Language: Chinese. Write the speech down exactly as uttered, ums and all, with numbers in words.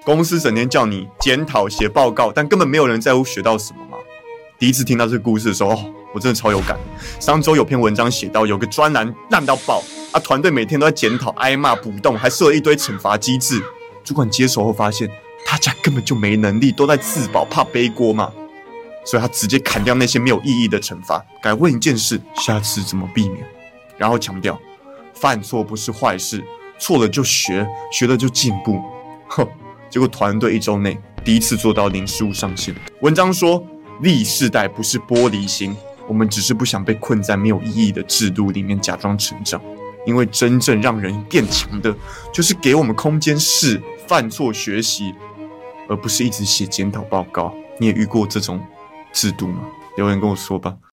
公司整天叫你检讨、写报告，但根本没有人在乎学到什么嘛。第一次听到这个故事的时候，哦，我真的超有感。上周有篇文章写到，有个专栏烂到爆，啊，团队每天都在检讨、挨骂、补洞，还设了一堆惩罚机制。主管接手后发现，大家根本就没能力，都在自保，怕背锅嘛。所以他直接砍掉那些没有意义的惩罚，改问一件事：下次怎么避免？然后强调，犯错不是坏事，错了就学，学了就进步。哼，结果团队一周内第一次做到零失误上线。文章说，Z世代不是玻璃心，我们只是不想被困在没有意义的制度里面假装成长。因为真正让人变强的，就是给我们空间试、犯错、学习，而不是一直写检讨报告。你也遇过这种制度吗？留言跟我说吧。